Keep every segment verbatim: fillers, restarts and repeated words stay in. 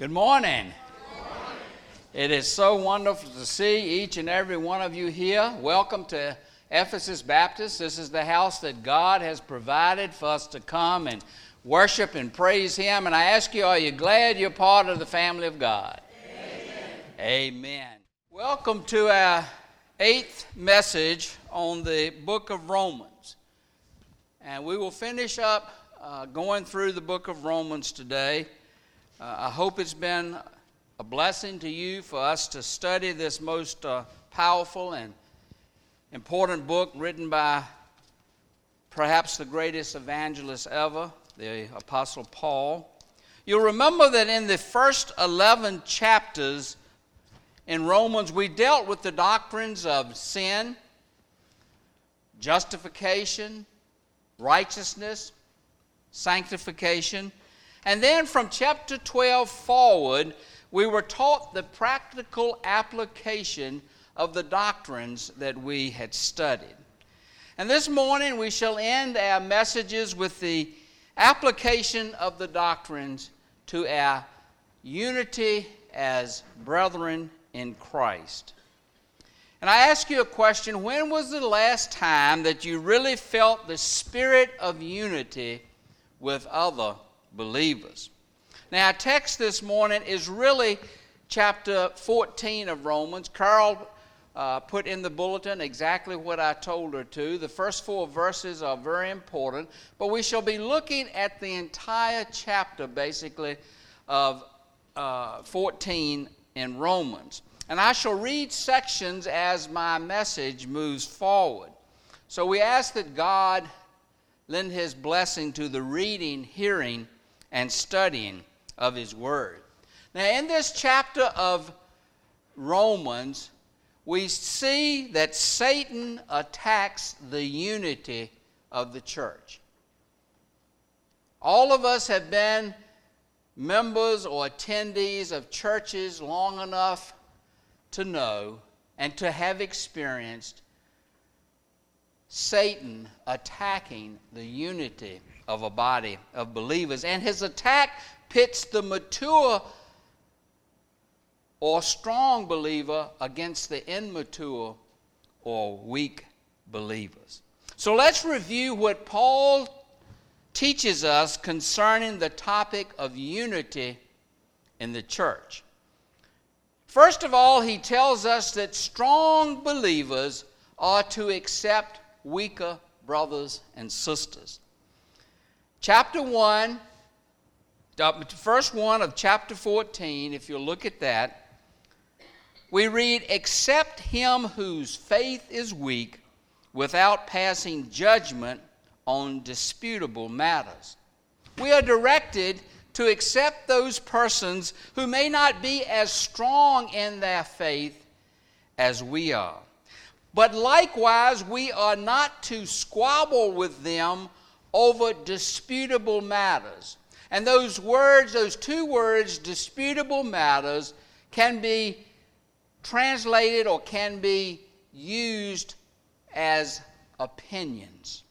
Good morning. Good morning. It is so wonderful to see each and every one of you here. Welcome to Ephesus Baptist. This is the house that God has provided for us to come and worship and praise Him. And I ask you, are you glad you're part of the family of God? Amen. Amen. Welcome to our eighth message on the book of Romans. And we will finish up uh, going through the book of Romans today. Uh, I hope it's been a blessing to you for us to study this most uh, powerful and important book written by perhaps the greatest evangelist ever, the Apostle Paul. You'll remember that in the first eleven chapters in Romans, we dealt with the doctrines of sin, justification, righteousness, sanctification. And then from chapter twelve forward, we were taught the practical application of the doctrines that we had studied. And this morning we shall end our messages with the application of the doctrines to our unity as brethren in Christ. And I ask you a question: when was the last time that you really felt the spirit of unity with other believers? Now, our text this morning is really chapter fourteen of Romans. Carol uh, put in the bulletin exactly what I told her to. The first four verses are very important, but we shall be looking at the entire chapter, basically, of uh, fourteen in Romans. And I shall read sections as my message moves forward. So we ask that God lend His blessing to the reading, hearing, and studying of His Word. Now, in this chapter of Romans, we see that Satan attacks the unity of the church. All of us have been members or attendees of churches long enough to know and to have experienced Satan attacking the unity of a body of believers. And his attack pits the mature or strong believer against the immature or weak believers. So let's review what Paul teaches us concerning the topic of unity in the church. First of all, he tells us that strong believers are to accept weaker brothers and sisters. Chapter one, verse one of chapter fourteen, if you look at that, we read, "Accept him whose faith is weak without passing judgment on disputable matters." We are directed to accept those persons who may not be as strong in their faith as we are. But likewise, we are not to squabble with them over disputable matters. And those words, those two words, disputable matters, can be translated or can be used as opinions.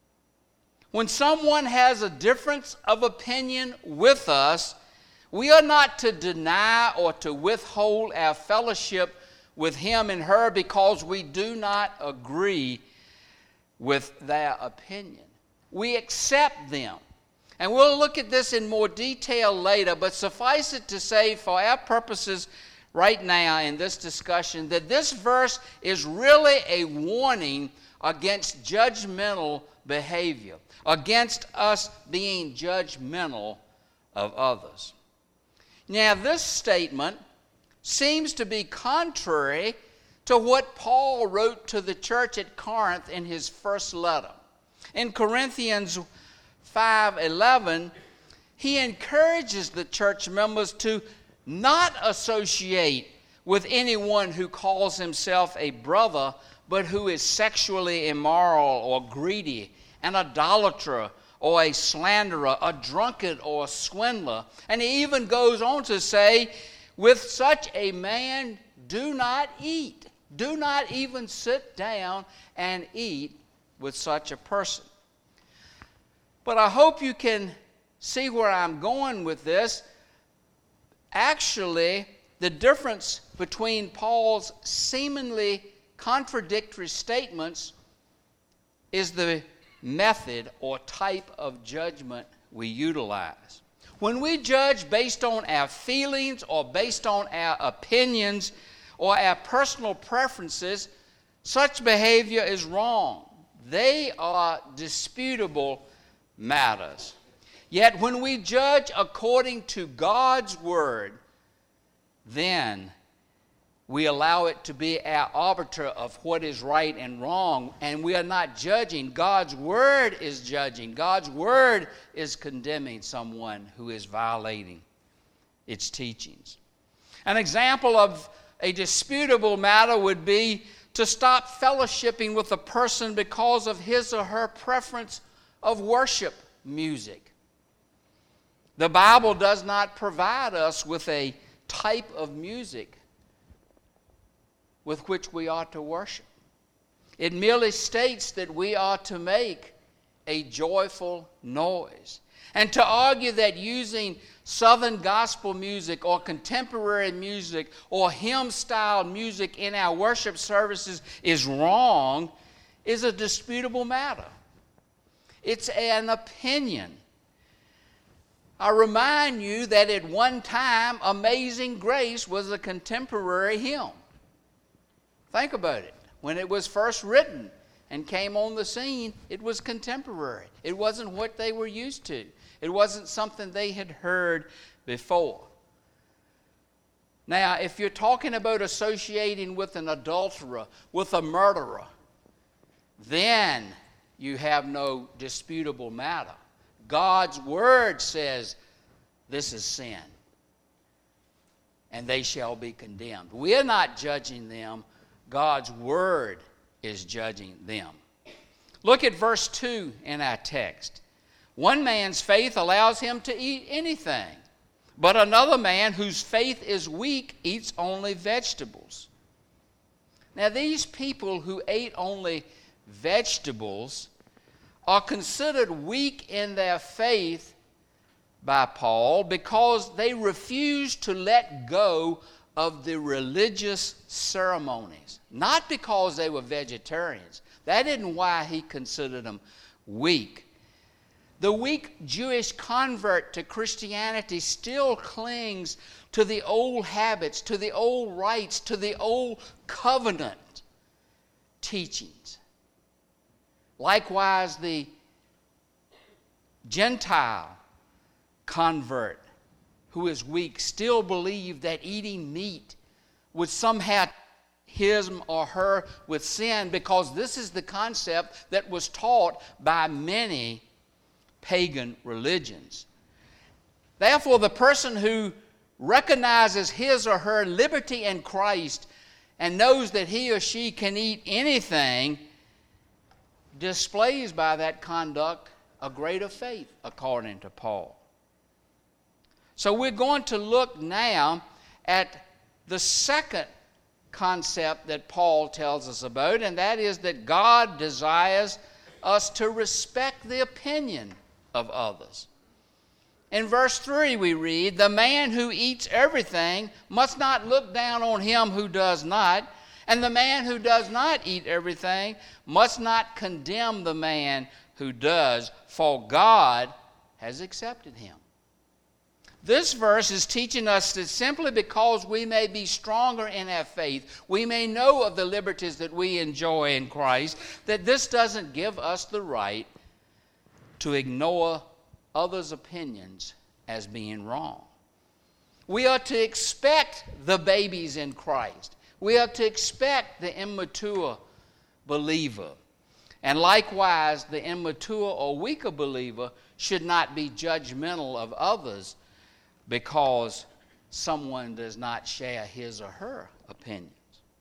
When someone has a difference of opinion with us, we are not to deny or to withhold our fellowship with him and her because we do not agree with their opinion. We accept them. And we'll look at this in more detail later, but suffice it to say for our purposes right now in this discussion that this verse is really a warning against judgmental behavior, against us being judgmental of others. Now, this statement seems to be contrary to what Paul wrote to the church at Corinth in his first letter. In Corinthians five eleven, he encourages the church members to not associate with anyone who calls himself a brother, but who is sexually immoral or greedy, an idolater or a slanderer, a drunkard or a swindler. And he even goes on to say, with such a man, do not eat. Do not even sit down and eat with such a person. But I hope you can see where I'm going with this. Actually, the difference between Paul's seemingly contradictory statements is the method or type of judgment we utilize. When we judge based on our feelings or based on our opinions or our personal preferences, such behavior is wrong. They are disputable matters. Yet when we judge according to God's word, then we allow it to be our arbiter of what is right and wrong, and we are not judging. God's word is judging. God's word is condemning someone who is violating its teachings. An example of a disputable matter would be to stop fellowshipping with a person because of his or her preference of worship music. The Bible does not provide us with a type of music with which we are to worship. It merely states that we are to make a joyful noise. And to argue that using Southern gospel music or contemporary music or hymn-style music in our worship services is wrong is a disputable matter. It's an opinion. I remind you that at one time, Amazing Grace was a contemporary hymn. Think about it. When it was first written and came on the scene, it was contemporary. It wasn't what they were used to. It wasn't something they had heard before. Now, if you're talking about associating with an adulterer, with a murderer, then you have no disputable matter. God's word says this is sin, and they shall be condemned. We're not judging them. God's word is judging them. Look at verse two in our text. One man's faith allows him to eat anything, but another man whose faith is weak eats only vegetables. Now, these people who ate only vegetables are considered weak in their faith by Paul because they refuse to let go of the religious ceremonies, not because they were vegetarians. That isn't why he considered them weak. The weak Jewish convert to Christianity still clings to the old habits, to the old rites, to the old covenant teachings. Likewise, the Gentile convert who is weak still believed that eating meat would somehow him or her with sin, because this is the concept that was taught by many pagan religions. Therefore, the person who recognizes his or her liberty in Christ and knows that he or she can eat anything displays by that conduct a greater faith, according to Paul. So we're going to look now at the second concept that Paul tells us about, and that is that God desires us to respect the opinion of others. In verse three we read, "The man who eats everything must not look down on him who does not, and the man who does not eat everything must not condemn the man who does, for God has accepted him." This verse is teaching us that simply because we may be stronger in our faith, we may know of the liberties that we enjoy in Christ, that this doesn't give us the right to ignore others' opinions as being wrong. We are to expect the babies in Christ. We are to expect the immature believer. And likewise, the immature or weaker believer should not be judgmental of others because someone does not share his or her opinions.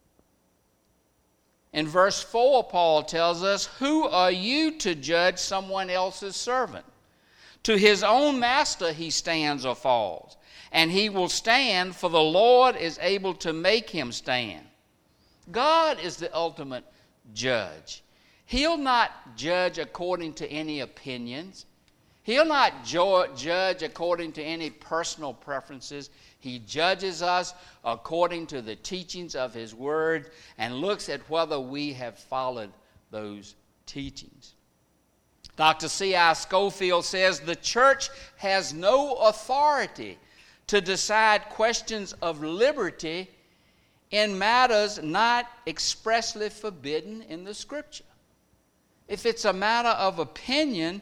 In verse four, Paul tells us, "Who are you to judge someone else's servant? To his own master he stands or falls, and he will stand, for the Lord is able to make him stand." God is the ultimate judge. He'll not judge according to any opinions. He'll not jo- judge according to any personal preferences. He judges us according to the teachings of His Word and looks at whether we have followed those teachings. Doctor C I Scofield says the church has no authority to decide questions of liberty in matters not expressly forbidden in the Scripture. If it's a matter of opinion,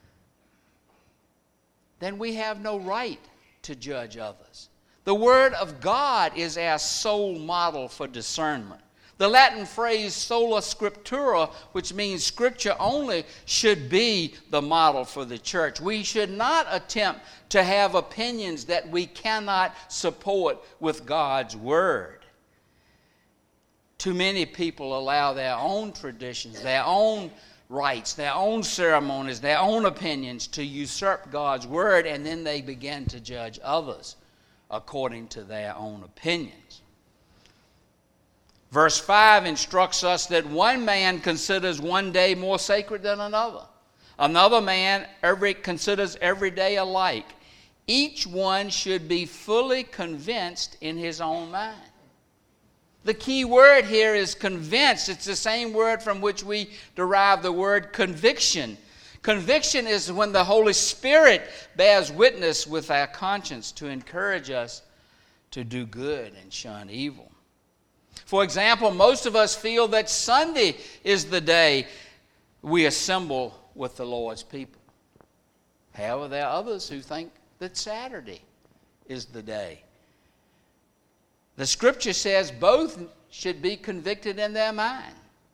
then we have no right to judge others. The Word of God is our sole model for discernment. The Latin phrase sola scriptura, which means Scripture only, should be the model for the church. We should not attempt to have opinions that we cannot support with God's Word. Too many people allow their own traditions, their own rites, their own ceremonies, their own opinions to usurp God's Word, and then they begin to judge others according to their own opinions. Verse five instructs us that one man considers one day more sacred than another. Another man every, considers every day alike. Each one should be fully convinced in his own mind. The key word here is convinced. It's the same word from which we derive the word conviction. Conviction is when the Holy Spirit bears witness with our conscience to encourage us to do good and shun evil. For example, most of us feel that Sunday is the day we assemble with the Lord's people. However, there are others who think that Saturday is the day. The Scripture says both should be convicted in their mind.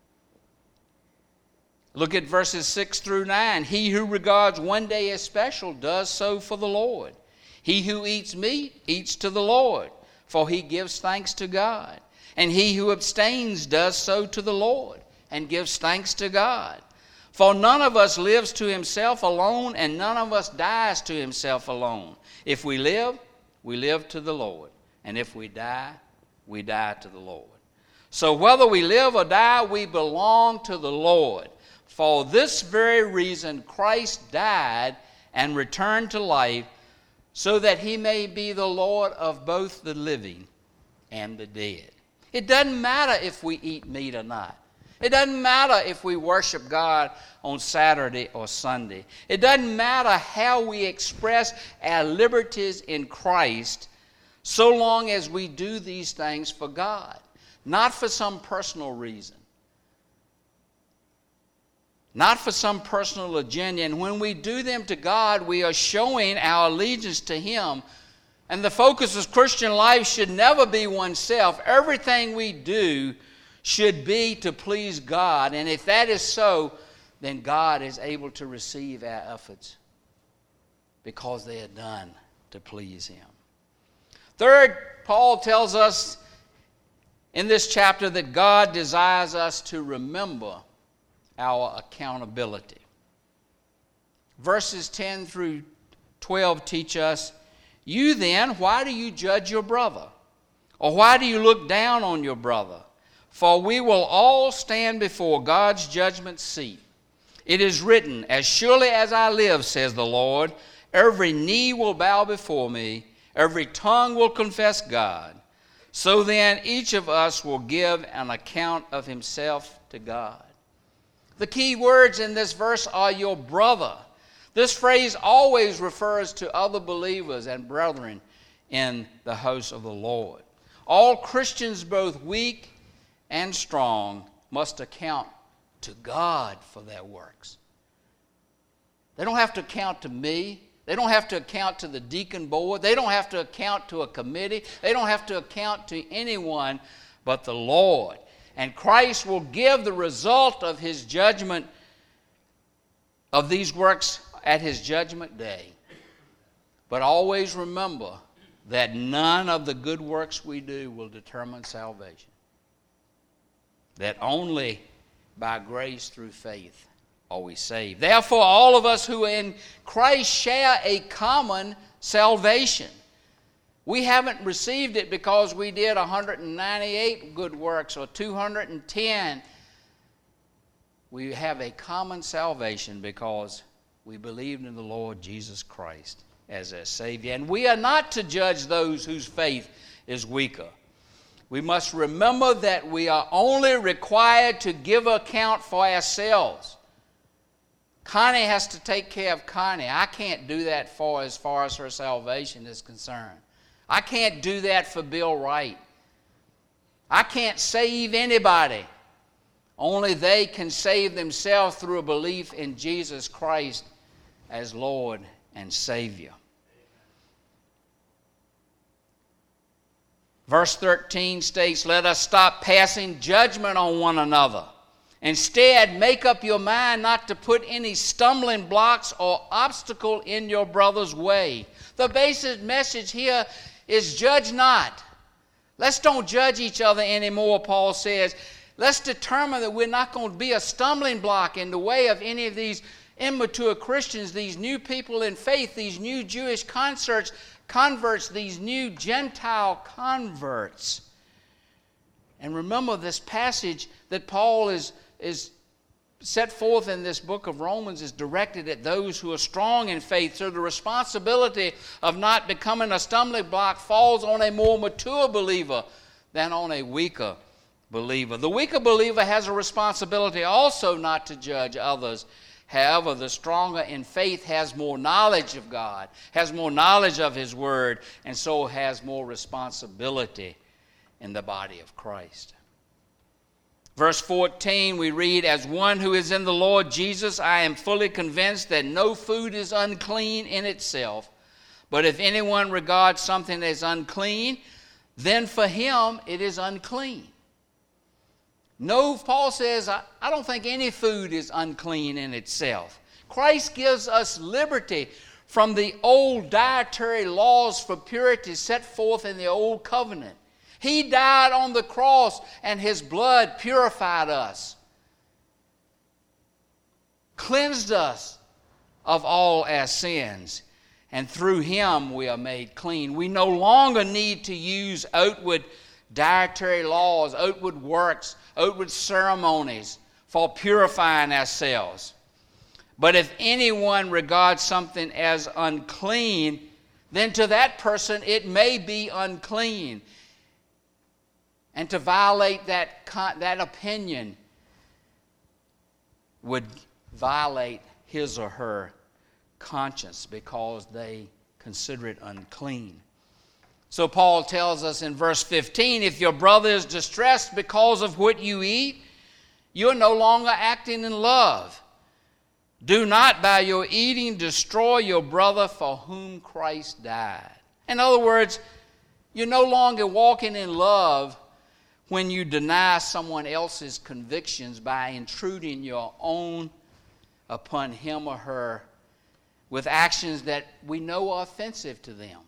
Look at verses six through nine. He who regards one day as special does so for the Lord. He who eats meat eats to the Lord, for he gives thanks to God. And he who abstains does so to the Lord, and gives thanks to God. For none of us lives to himself alone, and none of us dies to himself alone. If we live, we live to the Lord. And if we die, we die to the Lord. So whether we live or die, we belong to the Lord. For this very reason, Christ died and returned to life, so that he may be the Lord of both the living and the dead. It doesn't matter if we eat meat or not. It doesn't matter if we worship God on Saturday or Sunday. It doesn't matter how we express our liberties in Christ, so long as we do these things for God, not for some personal reason, not for some personal agenda. And when we do them to God, we are showing our allegiance to Him. And the focus of Christian life should never be oneself. Everything we do should be to please God. And if that is so, then God is able to receive our efforts because they are done to please Him. Third, Paul tells us in this chapter that God desires us to remember our accountability. Verses ten through twelve teach us, "You then, why do you judge your brother? Or why do you look down on your brother? For we will all stand before God's judgment seat. It is written, as surely as I live, says the Lord, every knee will bow before me, every tongue will confess God. So then each of us will give an account of himself to God." The key words in this verse are your brother. This phrase always refers to other believers and brethren in the house of the Lord. All Christians, both weak and strong, must account to God for their works. They don't have to account to me. They don't have to account to the deacon board. They don't have to account to a committee. They don't have to account to anyone but the Lord. And Christ will give the result of His judgment of these works at His judgment day. But always remember that none of the good works we do will determine salvation. That only by grace through faith are we saved. Therefore, all of us who are in Christ share a common salvation. We haven't received it because we did one hundred ninety-eight good works or two hundred ten. We have a common salvation because we believed in the Lord Jesus Christ as their Savior. And we are not to judge those whose faith is weaker. We must remember that we are only required to give account for ourselves. Connie has to take care of Connie. I can't do that for as far as her salvation is concerned. I can't do that for Bill Wright. I can't save anybody. Only they can save themselves through a belief in Jesus Christ as Lord and Savior. Verse thirteen states, "Let us stop passing judgment on one another. Instead, make up your mind not to put any stumbling blocks or obstacle in your brother's way." The basic message here is judge not. Let's don't judge each other anymore, Paul says. Let's determine that we're not going to be a stumbling block in the way of any of these immature Christians, these new people in faith, these new Jewish converts, converts, these new Gentile converts. And remember, this passage that Paul is, is set forth in this book of Romans is directed at those who are strong in faith. So the responsibility of not becoming a stumbling block falls on a more mature believer than on a weaker believer. The weaker believer has a responsibility also not to judge others. However, the stronger in faith has more knowledge of God, has more knowledge of His Word, and so has more responsibility in the body of Christ. Verse fourteen, we read, "As one who is in the Lord Jesus, I am fully convinced that no food is unclean in itself. But if anyone regards something as unclean, then for him it is unclean." No, Paul says, I, I don't think any food is unclean in itself. Christ gives us liberty from the old dietary laws for purity set forth in the old covenant. He died on the cross and His blood purified us, cleansed us of all our sins, and through Him we are made clean. We no longer need to use outward dietary laws, outward works, outward ceremonies for purifying ourselves. But if anyone regards something as unclean, then to that person it may be unclean. And to violate that, that opinion would violate his or her conscience because they consider it unclean. So Paul tells us in verse fifteen, if your brother is distressed because of what you eat, you're no longer acting in love. Do not by your eating destroy your brother for whom Christ died. In other words, you're no longer walking in love when you deny someone else's convictions by intruding your own upon him or her with actions that we know are offensive to them.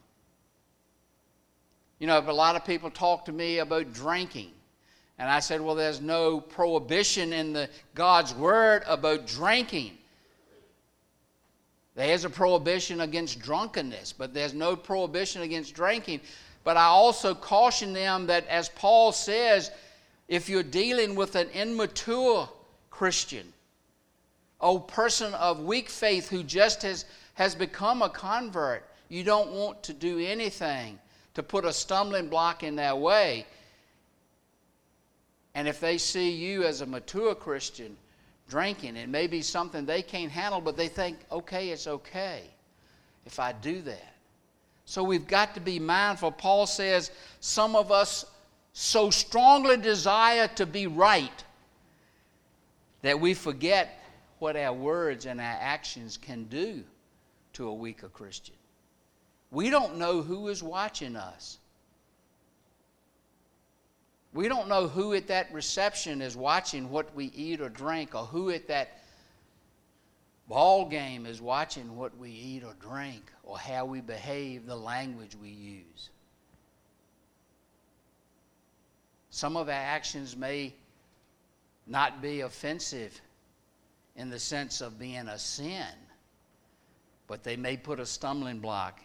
You know, a lot of people talk to me about drinking. And I said, well, there's no prohibition in the God's Word about drinking. There is a prohibition against drunkenness, but there's no prohibition against drinking. But I also caution them that, as Paul says, if you're dealing with an immature Christian, a person of weak faith who just has, has become a convert, you don't want to do anything to put a stumbling block in their way. And if they see you as a mature Christian drinking, it may be something they can't handle, but they think, okay, it's okay if I do that. So we've got to be mindful. Paul says some of us so strongly desire to be right that we forget what our words and our actions can do to a weaker Christian. We don't know who is watching us. We don't know who at that reception is watching what we eat or drink, or who at that ball game is watching what we eat or drink, or how we behave, the language we use. Some of our actions may not be offensive in the sense of being a sin, but they may put a stumbling block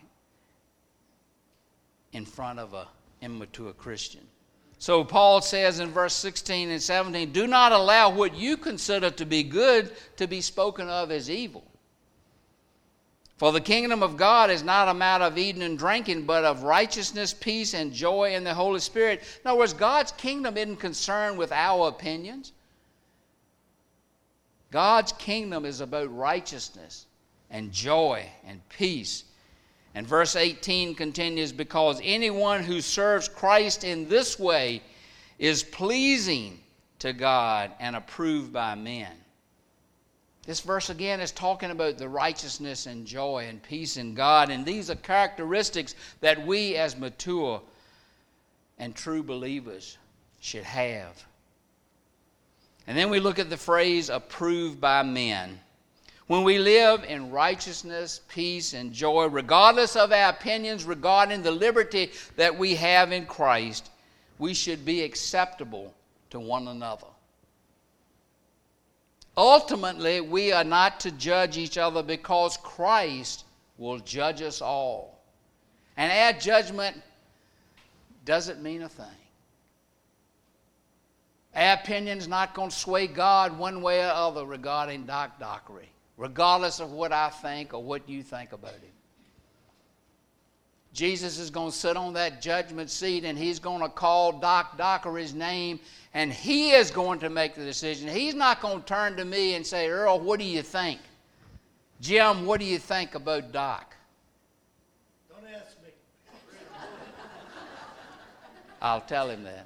in front of an immature Christian. So Paul says in verse sixteen and seventeen, do not allow what you consider to be good to be spoken of as evil. For the kingdom of God is not a matter of eating and drinking, but of righteousness, peace, and joy in the Holy Spirit. In other words, God's kingdom isn't concerned with our opinions. God's kingdom is about righteousness and joy and peace. And verse eighteen continues, because anyone who serves Christ in this way is pleasing to God and approved by men. This verse again is talking about the righteousness and joy and peace in God, and these are characteristics that we as mature and true believers should have. And then we look at the phrase approved by men. When we live in righteousness, peace, and joy, regardless of our opinions regarding the liberty that we have in Christ, we should be acceptable to one another. Ultimately, we are not to judge each other because Christ will judge us all. And our judgment doesn't mean a thing. Our opinion is not going to sway God one way or other regarding Doc Dockery, regardless of what I think or what you think about him. Jesus is going to sit on that judgment seat, and he's going to call Doc Dockery's name, and he is going to make the decision. He's not going to turn to me and say, Earl, what do you think? Jim, what do you think about Doc? Don't ask me. I'll tell him that.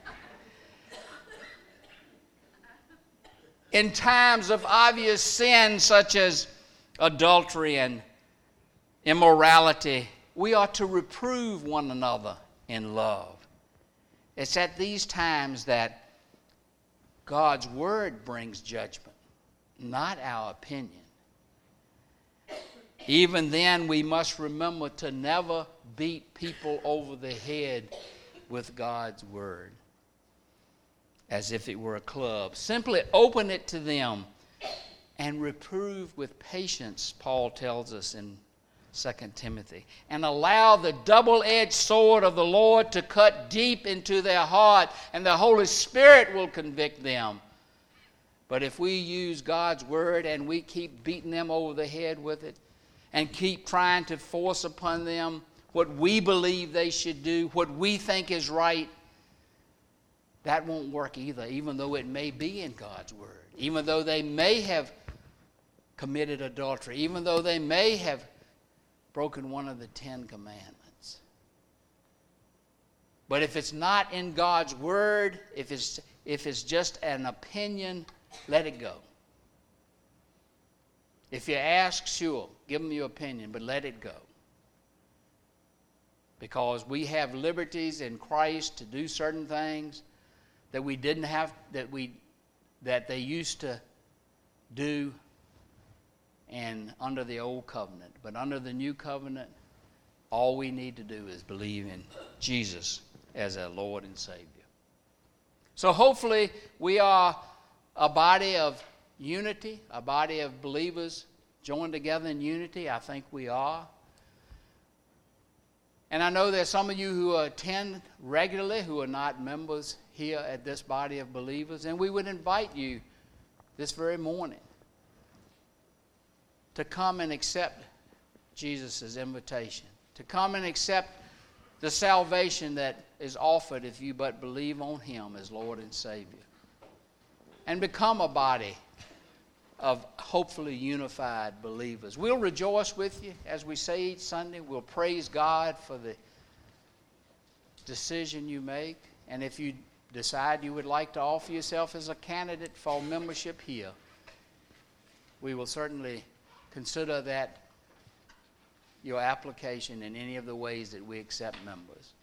In times of obvious sin such as adultery and immorality, we are to reprove one another in love. It's at these times that God's word brings judgment, not our opinion. Even then, we must remember to never beat people over the head with God's word as if it were a club. Simply open it to them and reprove with patience, Paul tells us in Second Timothy, and allow the double-edged sword of the Lord to cut deep into their heart, and the Holy Spirit will convict them. But if we use God's word and we keep beating them over the head with it and keep trying to force upon them what we believe they should do, what we think is right, that won't work either, even though it may be in God's word, even though they may have committed adultery, even though they may have broken one of the Ten Commandments. But if it's not in God's word, if it's, if it's just an opinion, let it go. If you ask, sure, give them your opinion, but let it go. Because we have liberties in Christ to do certain things that we didn't have, that we, that they used to do and under the old covenant. But under the new covenant, all we need to do is believe in Jesus as our Lord and Savior. So hopefully we are a body of unity, a body of believers joined together in unity. I think we are. And I know there's some of you who attend regularly who are not members here at this body of believers, and we would invite you this very morning to come and accept Jesus' invitation, to come and accept the salvation that is offered if you but believe on him as Lord and Savior, and become a body of hopefully unified believers. We'll rejoice with you as we say each Sunday. We'll praise God for the decision you make, and if you decide you would like to offer yourself as a candidate for membership here, we will certainly consider that your application in any of the ways that we accept members.